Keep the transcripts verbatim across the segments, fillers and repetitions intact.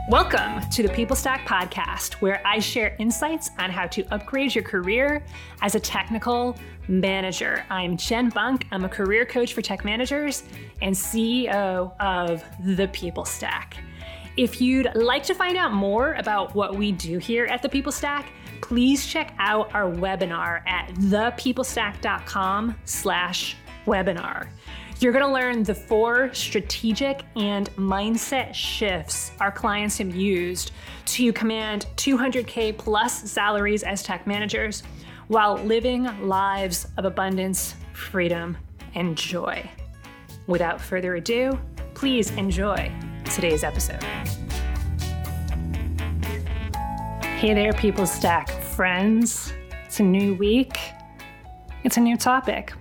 Welcome to the People Stack podcast, where I share insights on how to upgrade your career as a technical manager. I'm Jen Bunk. I'm a career coach for tech managers and C E O of the People Stack. If you'd like to find out more about what we do here at the People Stack, please check out our webinar at thepeoplestack.com slash webinar. You're going to learn the four strategic and mindset shifts our clients have used to command two hundred K plus salaries as tech managers while living lives of abundance, freedom, and joy. Without further ado, please enjoy today's episode. Hey there, People Stack friends. It's a new week. It's a new topic.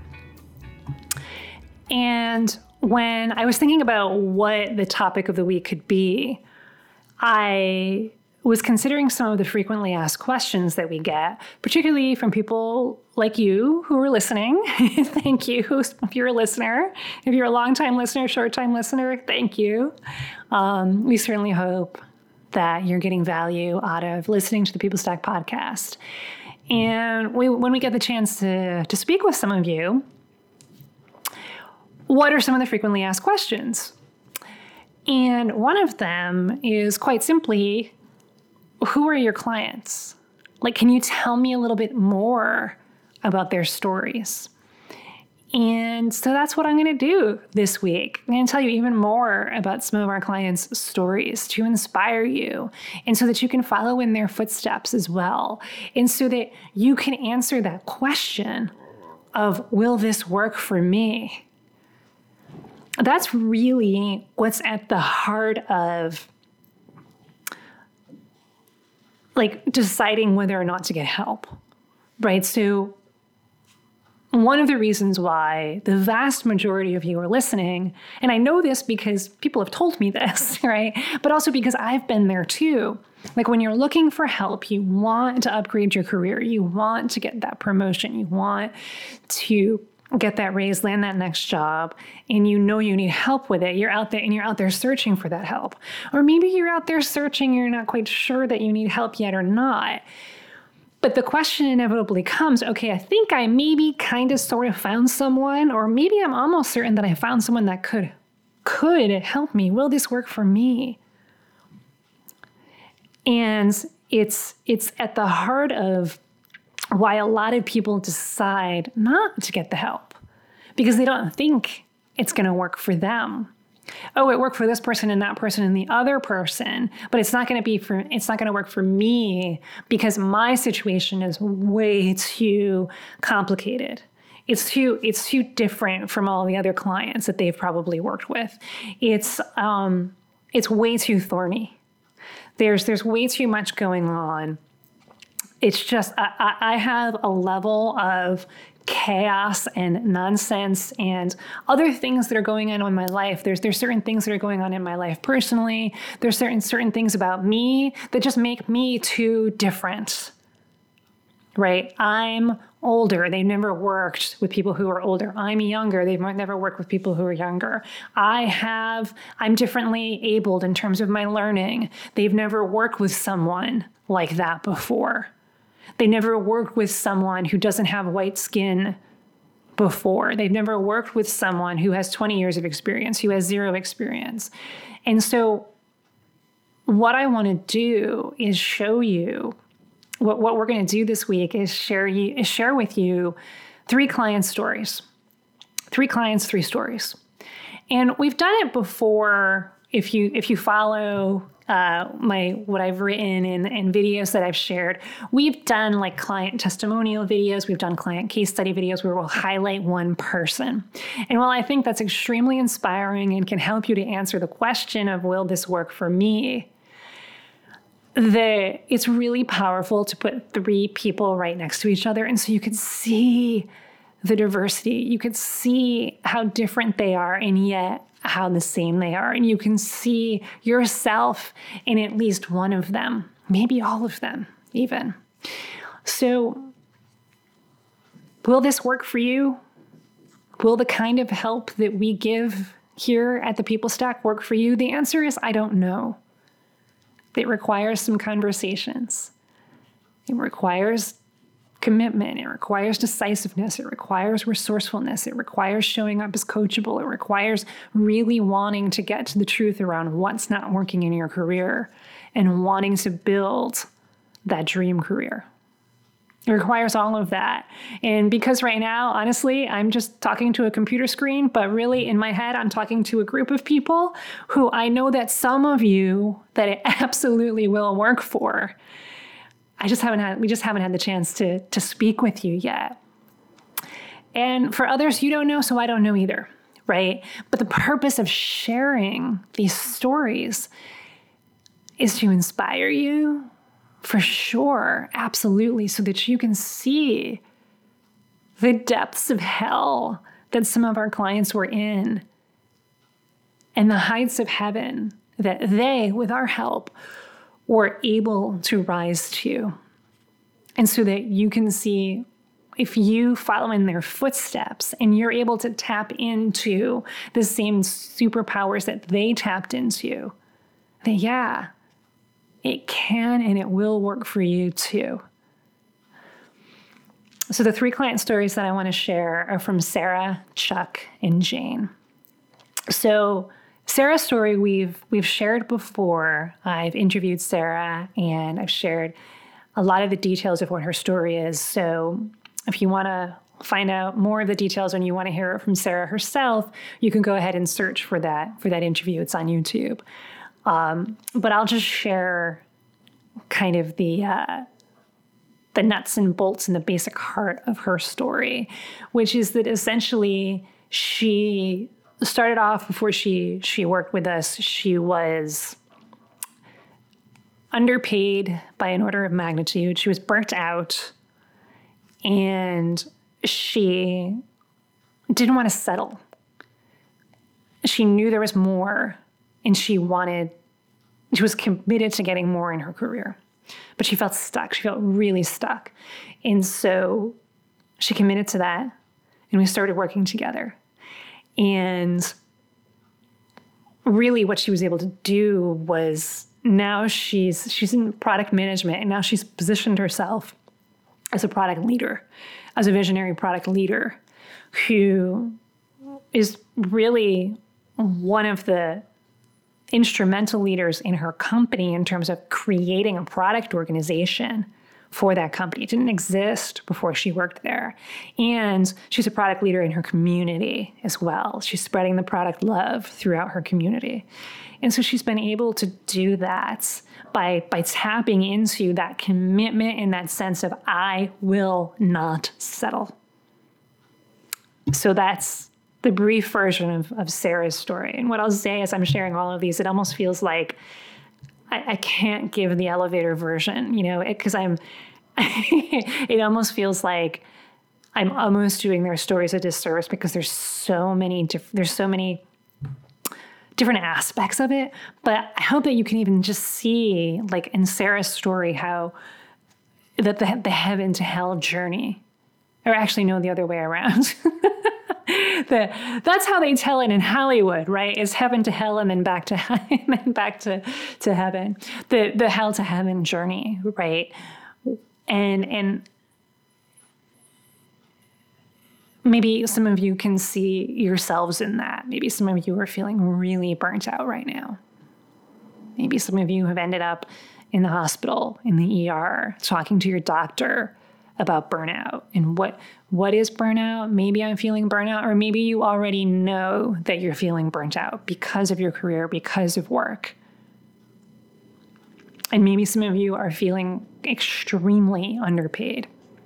And when I was thinking about what the topic of the week could be, I was considering some of the frequently asked questions that we get, particularly from people like you who are listening. Thank you if you're a listener. If you're a long-time listener, short-time listener, thank you. Um, we certainly hope that you're getting value out of listening to the People Stack podcast. And we, when we get the chance to, to speak with some of you, what are some of the frequently asked questions? And one of them is quite simply, who are your clients? Like, can you tell me a little bit more about their stories? And so that's what I'm going to do this week. I'm going to tell you even more about some of our clients' stories to inspire you, and so that you can follow in their footsteps as well. And so that you can answer that question of, will this work for me? That's really what's at the heart of like deciding whether or not to get help, right? So one of the reasons why the vast majority of you are listening, and I know this because people have told me this, right? But also because I've been there too. Like when you're looking for help, you want to upgrade your career, you want to get that promotion, you want to get that raise, land that next job, and you know you need help with it. You're out there and you're out there searching for that help. Or maybe you're out there searching, you're not quite sure that you need help yet or not. But the question inevitably comes, okay, I think I maybe kind of sort of found someone, or maybe I'm almost certain that I found someone that could, could help me. Will this work for me? And it's, it's at the heart of why a lot of people decide not to get the help, because they don't think it's going to work for them. Oh, it worked for this person and that person and the other person, but it's not going to be for, it's not going to work for me because my situation is way too complicated. It's too, it's too different from all the other clients that they've probably worked with. It's, um, it's way too thorny. There's, there's way too much going on. It's just, I, I have a level of chaos and nonsense and other things that are going on in my life. There's there's certain things that are going on in my life personally. There's certain certain things about me that just make me too different, right? I'm older. They've never worked with people who are older. I'm younger. They've never worked with people who are younger. I have, I'm differently abled in terms of my learning. They've never worked with someone like that before. They never worked with someone who doesn't have white skin before. They've never worked with someone who has twenty years of experience, who has zero experience. And so what I want to do is show you, what, what we're going to do this week is share you, is share with you three client stories. Three clients, three stories. And we've done it before. If you if you follow uh, my what I've written and, and videos that I've shared, we've done like client testimonial videos. We've done client case study videos where we'll highlight one person. And while I think that's extremely inspiring and can help you to answer the question of, will this work for me? The, it's really powerful to put three people right next to each other. And so you can see the diversity. You can see how different they are and yet how the same they are. And you can see yourself in at least one of them, maybe all of them even. So will this work for you? Will the kind of help that we give here at the People Stack work for you? The answer is, I don't know. that requires some conversations. It requires commitment. It requires decisiveness. It requires resourcefulness. It requires showing up as coachable. It requires really wanting to get to the truth around what's not working in your career and wanting to build that dream career. It requires all of that. And because right now, honestly, I'm just talking to a computer screen, but really in my head, I'm talking to a group of people who I know that some of you that it absolutely will work for. I just haven't had, we just haven't had the chance to, to speak with you yet. And for others, you don't know, so I don't know either, right? But the purpose of sharing these stories is to inspire you, for sure, absolutely, so that you can see the depths of hell that some of our clients were in and the heights of heaven that they, with our help, were able to rise to. And so that you can see if you follow in their footsteps and you're able to tap into the same superpowers that they tapped into, that yeah, it can and it will work for you too. So the three client stories that I want to share are from Sarah, Chuck, and Jane. So Sarah's story we've we've shared before. I've interviewed Sarah and I've shared a lot of the details of what her story is. So if you want to find out more of the details and you want to hear it from Sarah herself, you can go ahead and search for that for that interview. It's on YouTube. Um, but I'll just share kind of the uh, the nuts and bolts and the basic heart of her story, which is that essentially she started off before she she worked with us. She was underpaid by an order of magnitude. She was burnt out, and she didn't want to settle. She knew there was more, and she wanted, she was committed to getting more in her career, but she felt stuck. She felt really stuck. And so she committed to that, and we started working together. And really what she was able to do was now she's she's in product management, and now she's positioned herself as a product leader, as a visionary product leader who is really one of the instrumental leaders in her company in terms of creating a product organization for that company. It didn't exist before she worked there. And she's a product leader in her community as well. She's spreading the product love throughout her community. And so she's been able to do that by, by tapping into that commitment and that sense of, I will not settle. So that's the brief version of, of Sarah's story. And what I'll say as I'm sharing all of these, it almost feels like I, I can't give the elevator version, you know, because I'm, it almost feels like I'm almost doing their stories a disservice because there's so many, diff- there's so many different aspects of it. But I hope that you can even just see, like in Sarah's story, how that the, the heaven to hell journey, or actually no, the other way around. The, that's how they tell it in Hollywood, right? Is heaven to hell and then back to and then back to, to heaven. The the hell to heaven journey, right? And and maybe some of you can see yourselves in that. Maybe some of you are feeling really burnt out right now. Maybe some of you have ended up in the hospital, in the E R, talking to your doctor about burnout and what what is burnout. Maybe I'm feeling burnout, or maybe you already know that you're feeling burnt out because of your career, because of work. And maybe some of you are feeling extremely underpaid.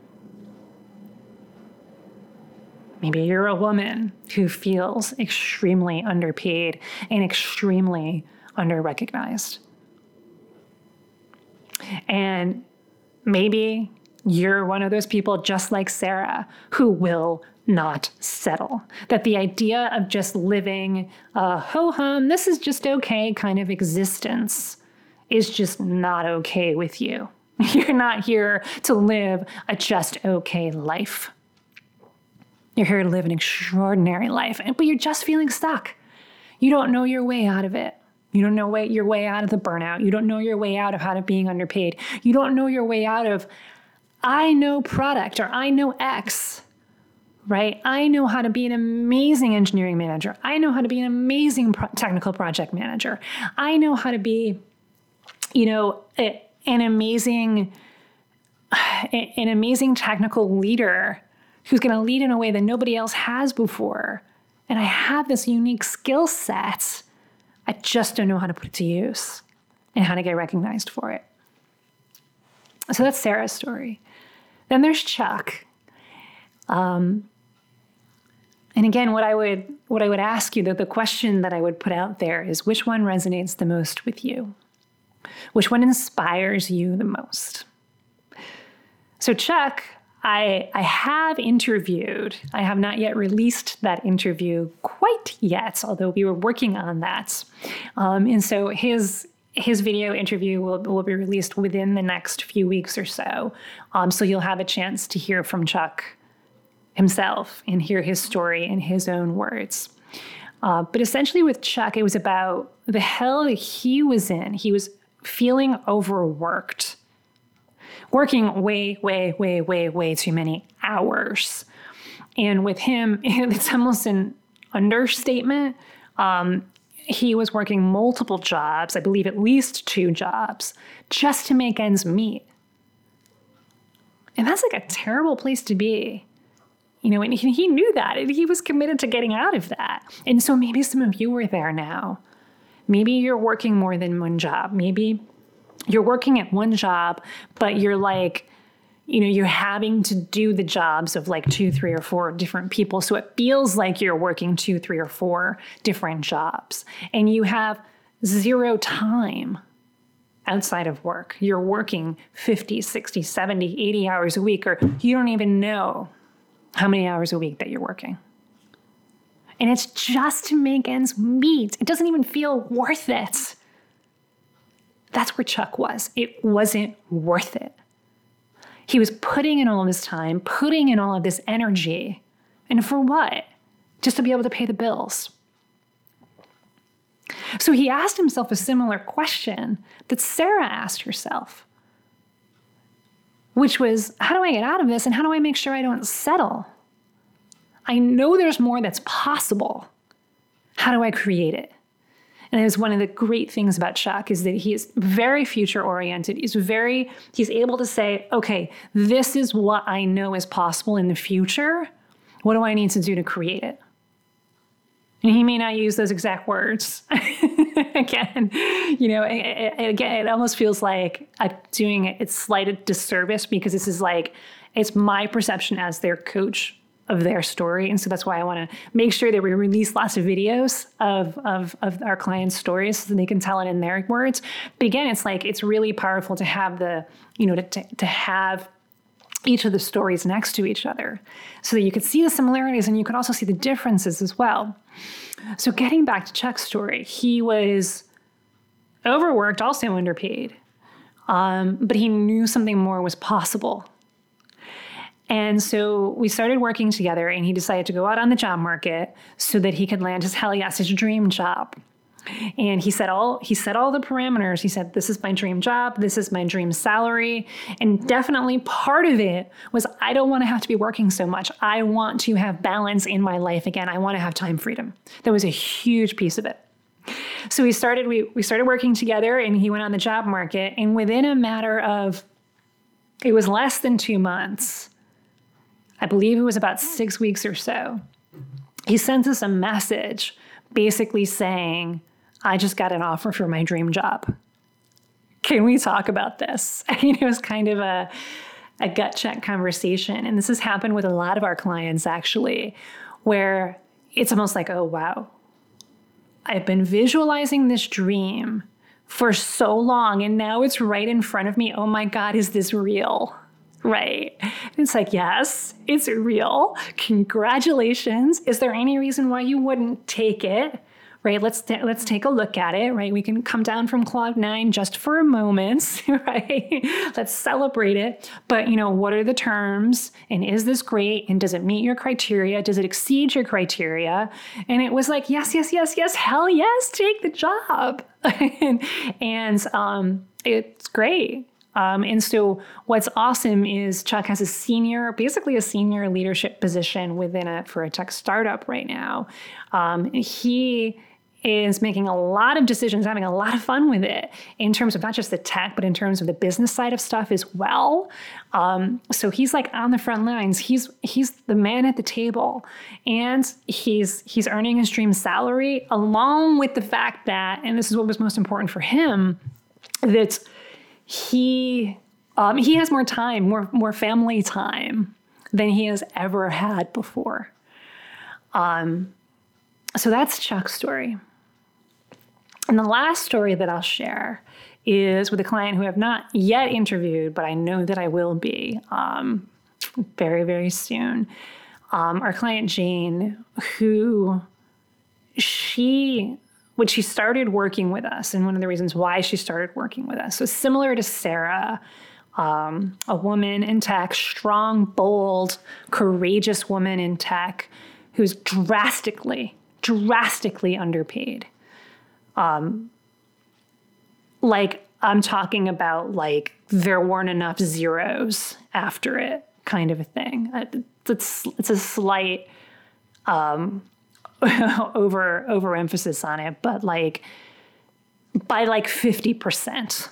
Maybe you're a woman who feels extremely underpaid and extremely underrecognized. And maybe you're one of those people just like Sarah who will not settle. That the idea of just living a ho-hum, this is just okay kind of existence is just not okay with you. You're not here to live a just okay life. You're here to live an extraordinary life, but you're just feeling stuck. You don't know your way out of it. You don't know way, your way out of the burnout. You don't know your way out of how to being underpaid. You don't know your way out of, I know product or I know X, right? I know how to be an amazing engineering manager. I know how to be an amazing pro- technical project manager. I know how to be, you know, a, an amazing, a, an amazing technical leader who's going to lead in a way that nobody else has before. And I have this unique skill set. I just don't know how to put it to use and how to get recognized for it. So that's Sarah's story. Then there's Chuck. Um, and again, what I would what I would ask you, that the question that I would put out there is, which one resonates the most with you? Which one inspires you the most? So Chuck, I, I have interviewed. I have not yet released that interview quite yet, although we were working on that. Um, and so his his video interview will, will be released within the next few weeks or so. Um, so you'll have a chance to hear from Chuck himself and hear his story in his own words. Uh, but essentially with Chuck, it was about the hell that he was in. He was feeling overworked. Working way, way, way, way, way too many hours. And with him, it's almost an understatement. Um, he was working multiple jobs, I believe at least two jobs, just to make ends meet. And that's like a terrible place to be. You know, and he, he knew that, and he was committed to getting out of that. And so maybe some of you were there now. Maybe you're working more than one job. Maybe you're working at one job, but you're like, you know, you're having to do the jobs of like two, three, or four different people. So it feels like you're working two, three, or four different jobs. And you have zero time outside of work. You're working fifty, sixty, seventy, eighty hours a week, or you don't even know how many hours a week that you're working. And it's just to make ends meet. It doesn't even feel worth it. That's where Chuck was. It wasn't worth it. He was putting in all of his time, putting in all of this energy. And for what? Just to be able to pay the bills. So he asked himself a similar question that Sarah asked herself, which was, how do I get out of this and how do I make sure I don't settle? I know there's more that's possible. How do I create it? And it was one of the great things about Chuck is that he is very future oriented. He's very, he's able to say, okay, this is what I know is possible in the future. What do I need to do to create it? And he may not use those exact words. Again, you know, it, it, again, it almost feels like I'm doing it, it's slight disservice because this is like, it's my perception as their coach of their story. And so that's why I want to make sure that we release lots of videos of, of, of our clients' stories so they can tell it in their words. But again, it's like, it's really powerful to have the, you know, to, to, to have each of the stories next to each other so that you could see the similarities and you could also see the differences as well. So getting back to Chuck's story, he was overworked, also underpaid, um, but he knew something more was possible. And so we started working together and he decided to go out on the job market so that he could land his hell yes, his dream job. And he said all he set all the parameters. He said, this is my dream job. This is my dream salary. And definitely part of it was, I don't want to have to be working so much. I want to have balance in my life again. I want to have time freedom. That was a huge piece of it. So we started, we, we started working together and he went on the job market. And within a matter of, it was less than two months, I believe it was about six weeks or so, he sent us a message basically saying, I just got an offer for my dream job. Can we talk about this? I mean, it was kind of a, a gut check conversation. And this has happened with a lot of our clients, actually, where it's almost like, oh, wow, I've been visualizing this dream for so long, and now it's right in front of me. Oh my God, is this real? Right? It's like, yes, it's real. Congratulations. Is there any reason why you wouldn't take it? Right? Let's t- let's take a look at it, right? We can come down from cloud nine just for a moment, right? Let's celebrate it. But, you know, what are the terms? And is this great? And does it meet your criteria? Does it exceed your criteria? And it was like, yes, yes, yes, yes, hell yes, take the job. and and um, it's great. Um, and so what's awesome is Chuck has a senior, basically a senior leadership position within a, for a tech startup right now. Um, he is making a lot of decisions, having a lot of fun with it in terms of not just the tech, but in terms of the business side of stuff as well. Um, so he's like on the front lines. He's he's the man at the table, and he's he's earning his dream salary, along with the fact that, and this is what was most important for him, that he um, he has more time, more more family time than he has ever had before. Um, so that's Chuck's story. And the last story that I'll share is with a client who I have not yet interviewed, but I know that I will be um, very, very soon. Um, our client Jane, who she, when she started working with us, and one of the reasons why she started working with us, so similar to Sarah, um, a woman in tech, strong, bold, courageous woman in tech, who's drastically, drastically underpaid. Um, like I'm talking about like there weren't enough zeros after it kind of a thing. It's, it's a slight um, over overemphasis on it, but like by like fifty percent.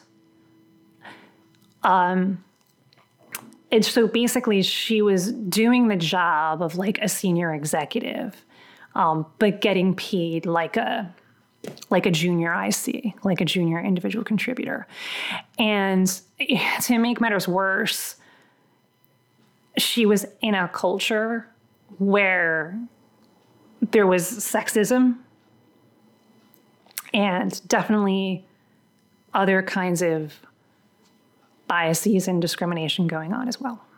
Um, and so basically she was doing the job of like a senior executive, um, but getting paid like a like a junior I C, like a junior individual contributor. And to make matters worse, she was in a culture where there was sexism and definitely other kinds of biases and discrimination going on as well.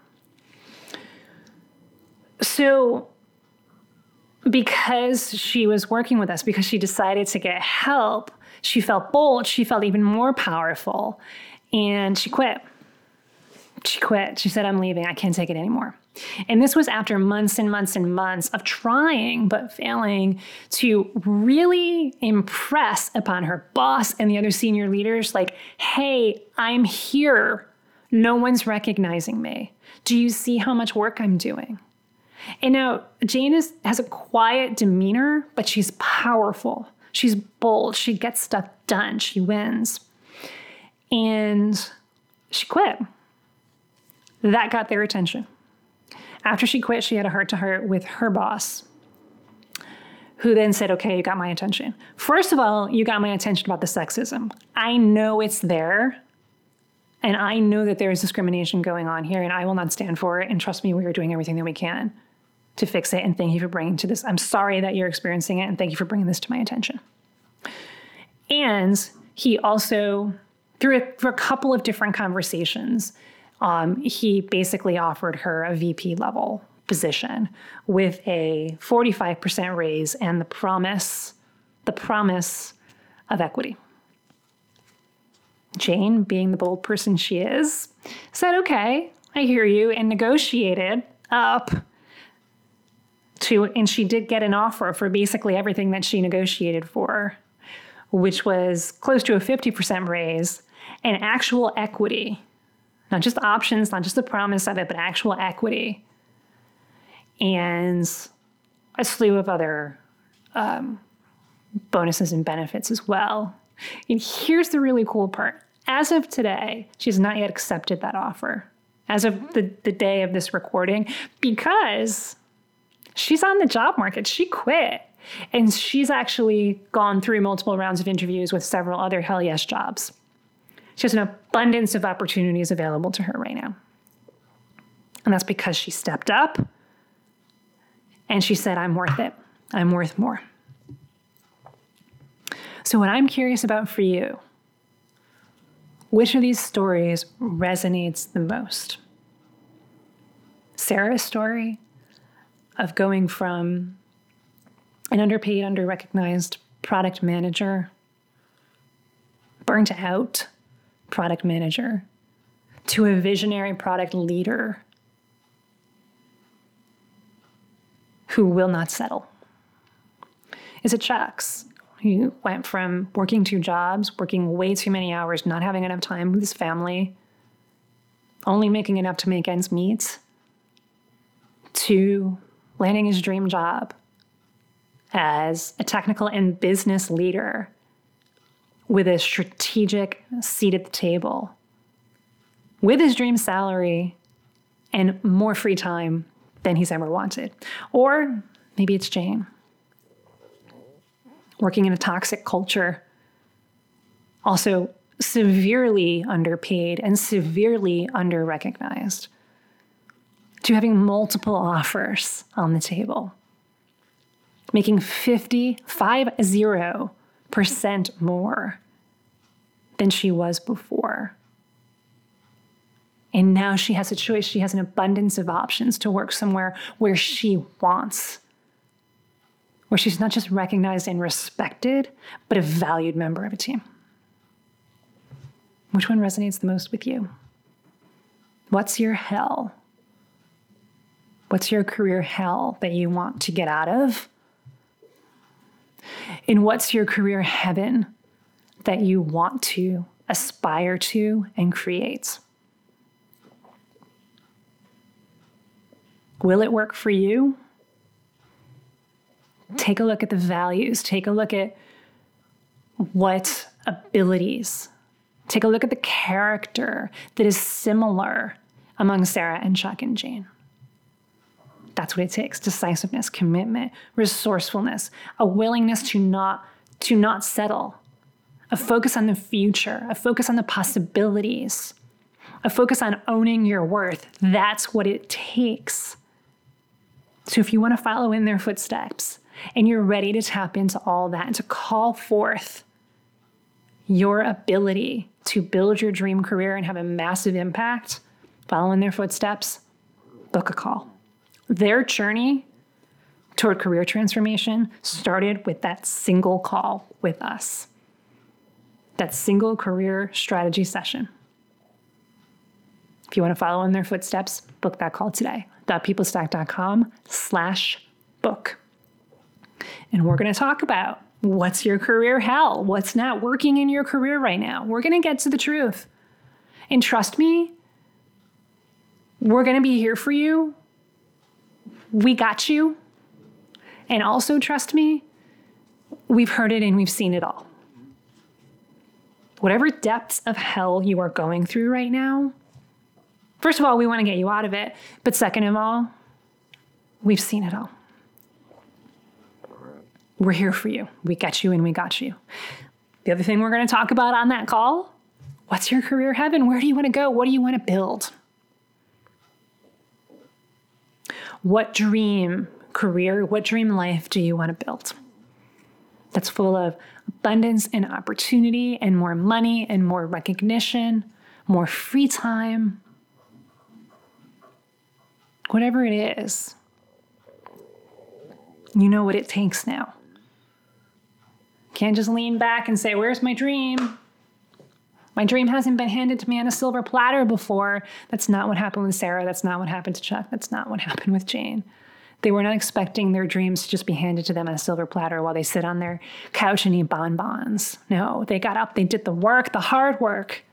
So because she was working with us, because she decided to get help, she felt bold, she felt even more powerful, and she quit. She quit. She said, I'm leaving. I can't take it anymore. And this was after months and months and months of trying but failing to really impress upon her boss and the other senior leaders, like, hey, I'm here. No one's recognizing me. Do you see how much work I'm doing? And now Jane is, has a quiet demeanor, but she's powerful. She's bold. She gets stuff done. She wins. And she quit. That got their attention. After she quit, she had a heart-to-heart with her boss, who then said, okay, you got my attention. First of all, you got my attention about the sexism. I know it's there, and I know that there is discrimination going on here, and I will not stand for it. And trust me, we are doing everything that we can to fix it, and thank you for bringing to this. I'm sorry that you're experiencing it, and thank you for bringing this to my attention. And he also, through a, through a couple of different conversations, Um, he basically offered her a V P level position with a forty-five percent raise and the promise, the promise of equity. Jane, being the bold person she is, said, okay, I hear you, and negotiated up to, and she did get an offer for basically everything that she negotiated for, which was close to a fifty percent raise and actual equity. Not just options, not just the promise of it, but actual equity. And a slew of other um, bonuses and benefits as well. And here's the really cool part. As of today, she's not yet accepted that offer. As of the, the day of this recording, because she's on the job market. She quit. And she's actually gone through multiple rounds of interviews with several other Hell Yes jobs. She has an abundance of opportunities available to her right now. And that's because she stepped up and she said, I'm worth it. I'm worth more. So what I'm curious about for you, which of these stories resonates the most? Sarah's story of going from an underpaid, under-recognized product manager, burnt out product manager, to a visionary product leader who will not settle? Is it Chuck's? He went from working two jobs, working way too many hours, not having enough time with his family, only making enough to make ends meet, to landing his dream job as a technical and business leader with a strategic seat at the table, with his dream salary and more free time than he's ever wanted. Or maybe it's Jane, working in a toxic culture, also severely underpaid and severely under-recognized, to having multiple offers on the table, making fifty, five zero percent more than she was before. And now she has a choice. She has an abundance of options to work somewhere where she wants, where she's not just recognized and respected, but a valued member of a team. Which one resonates the most with you? What's your hell? What's your career hell that you want to get out of? And what's your career heaven that you want to aspire to and create? Will it work for you? Take a look at the values. Take a look at what abilities. Take a look at the character that is similar among Sarah and Chuck and Jane. That's what it takes: decisiveness, commitment, resourcefulness, a willingness to not, to not settle, a focus on the future, a focus on the possibilities, a focus on owning your worth. That's what it takes. So if you want to follow in their footsteps and you're ready to tap into all that and to call forth your ability to build your dream career and have a massive impact, follow in their footsteps, book a call. Their journey toward career transformation started with that single call with us, that single career strategy session. If you want to follow in their footsteps, book that call today. .peoplestack.com slash book. And we're going to talk about what's your career hell? What's not working in your career right now? We're going to get to the truth. And trust me, we're going to be here for you. We got you. And also trust me, we've heard it and we've seen it all. Whatever depths of hell you are going through right now, first of all, we want to get you out of it. But second of all, we've seen it all. We're here for you. We got you and we got you. The other thing we're going to talk about on that call, what's your career heaven? Where do you want to go? What do you want to build? What dream career, what dream life do you want to build? That's full of abundance and opportunity and more money and more recognition, more free time. Whatever it is, you know what it takes now. Can't just lean back and say, where's my dream? My dream hasn't been handed to me on a silver platter before. That's not what happened with Sarah. That's not what happened to Chuck. That's not what happened with Jane. They were not expecting their dreams to just be handed to them on a silver platter while they sit on their couch and eat bonbons. No, they got up, they did the work, the hard work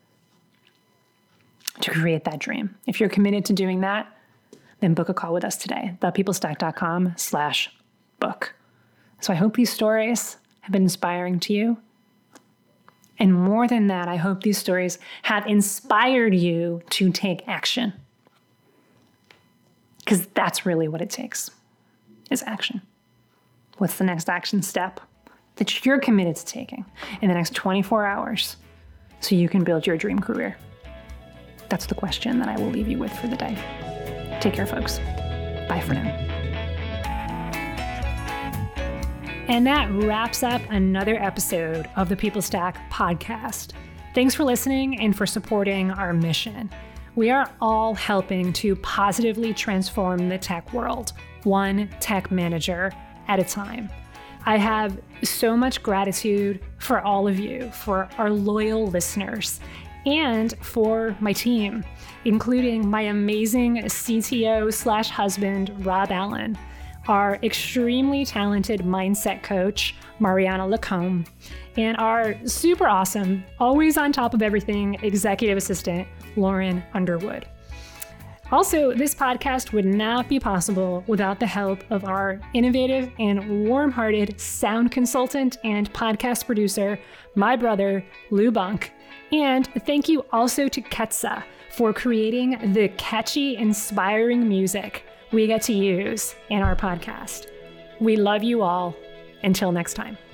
to create that dream. If you're committed to doing that, then book a call with us today, thepeoplestack.com slash book. So I hope these stories have been inspiring to you. And more than that, I hope these stories have inspired you to take action. Because that's really what it takes, is action. What's the next action step that you're committed to taking in the next twenty-four hours so you can build your dream career? That's the question that I will leave you with for the day. Take care, folks. Bye for now. And that wraps up another episode of the People Stack podcast. Thanks for listening and for supporting our mission. We are all helping to positively transform the tech world, one tech manager at a time. I have so much gratitude for all of you, for our loyal listeners, and for my team, including my amazing C T O slash husband, Rob Allen. our extremely talented mindset coach, Mariana Lacombe, and our super awesome, always on top of everything, executive assistant, Lauren Underwood. Also, this podcast would not be possible without the help of our innovative and warm-hearted sound consultant and podcast producer, my brother, Lou Bunk. And thank you also to Ketsa for creating the catchy, inspiring music we get to use in our podcast. We love you all. Until next time.